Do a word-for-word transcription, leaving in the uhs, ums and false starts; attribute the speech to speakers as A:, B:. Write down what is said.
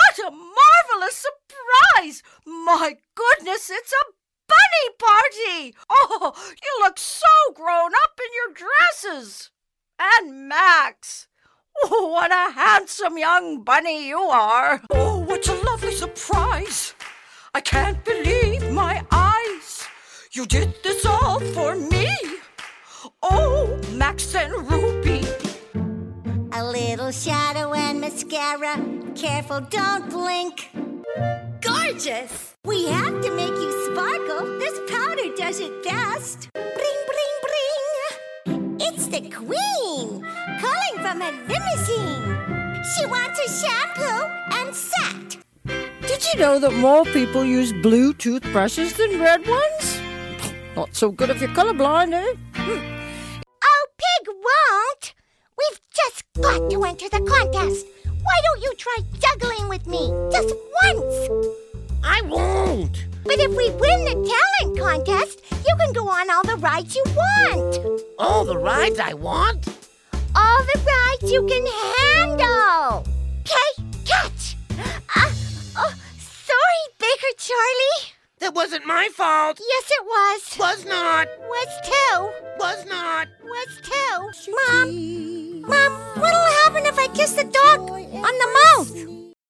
A: What a marvelous surprise! My goodness, it's a bunny party! Oh, you look so grown up in your dresses. And Max, oh, what a handsome young bunny you are. Oh, what a lovely surprise. I can't believe my eyes. You did this all for me. Oh, Max and Ruby.
B: A little shadow and mascara. Careful, don't blink.
C: Gorgeous!
B: We have to make you sparkle. This powder does it best. Bring, bring, bring. It's the Queen, calling from a limousine. She wants a shampoo and set.
A: Did you know that more people use blue toothbrushes than red ones? Not so good if you're colorblind, eh? Hmm.
B: Oh, Pig won't. We've just got to enter the contest. Why don't you try juggling with me just once?
C: I won't.
B: But if we win the talent contest, you can go on all the rides you want.
C: All the rides I want?
B: All the rides you can handle. Okay, catch. Uh, oh, sorry, Baker Charlie.
C: That wasn't my fault.
B: Yes, it was.
C: Was not.
B: Was too.
C: Was not.
B: Was too. Mom, Mom, what'll happen if I kiss the dog on the mouth?